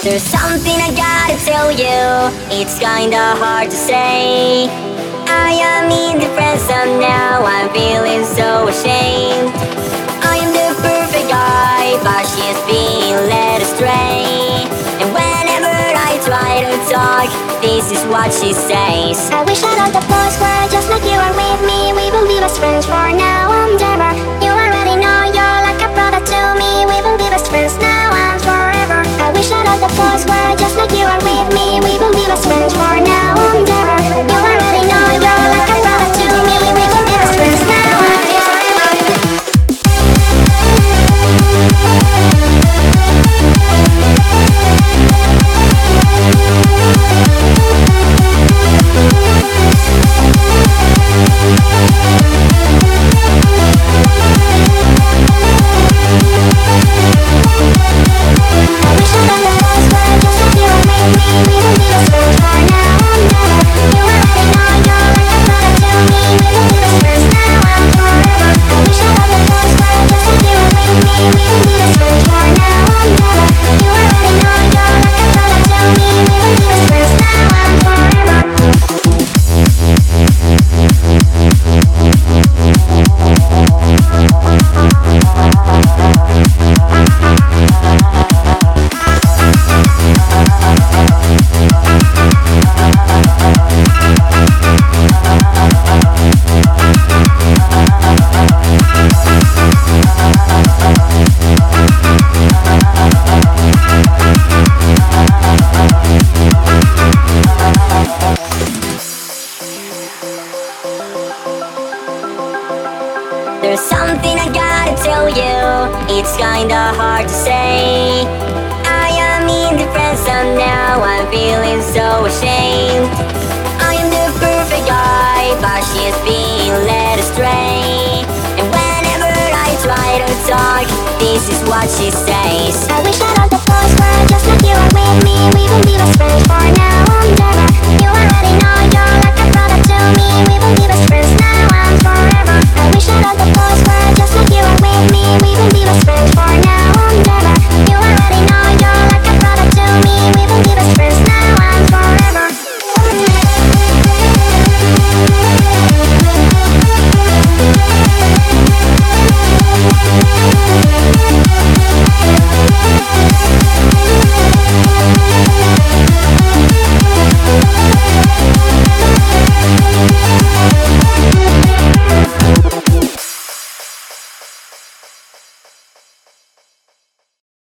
There's something I gotta tell you, it's kinda hard to say. I am indifferent now, I'm feeling so ashamed. I am the perfect guy, but she's being led astray. And whenever I try to talk, this is what she says. I wish that all the boys were just like you are with me. We will be best friends for now and ever. You already know you're like a brother to me. We will be best friends now and forever. I wish that all the boys were just like you are with me. We will be best friends for now and ever. You already know you're like a brother to me. We will be best friends now and forever. There's something I gotta tell you, it's kinda hard to say. I am indifferent now, I'm feeling so ashamed. I am the perfect guy, but she's being led astray. And whenever I try to talk, this is what she says. I wish